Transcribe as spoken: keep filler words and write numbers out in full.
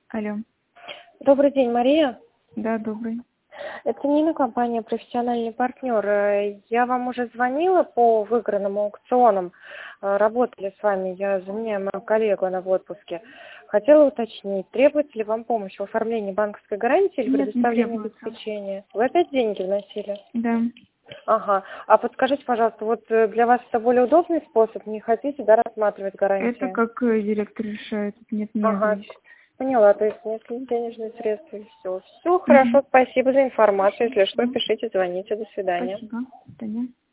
Алло. Добрый день, Мария. Да, добрый. Это Нина, компания «Профессиональный партнер». Э, Я вам уже звонила по выигранным аукционам. Э, Работали с вами, я заменяю мою коллегу, она в отпуске. Хотела уточнить, требуется ли вам помощь в оформлении банковской гарантии или Нет, не предоставлении требуется. обеспечения? Вы опять деньги вносили? Да. Ага. А подскажите, пожалуйста, вот э, для вас это более удобный способ? Не хотите, да, рассматривать Это гарантии? как э, директор решает, это не от меня Ага, зависит. поняла, то есть нет денежные средства и все. Все Угу. хорошо, спасибо за информацию. Если что, Все. пишите, звоните. До свидания. Спасибо. До свидания.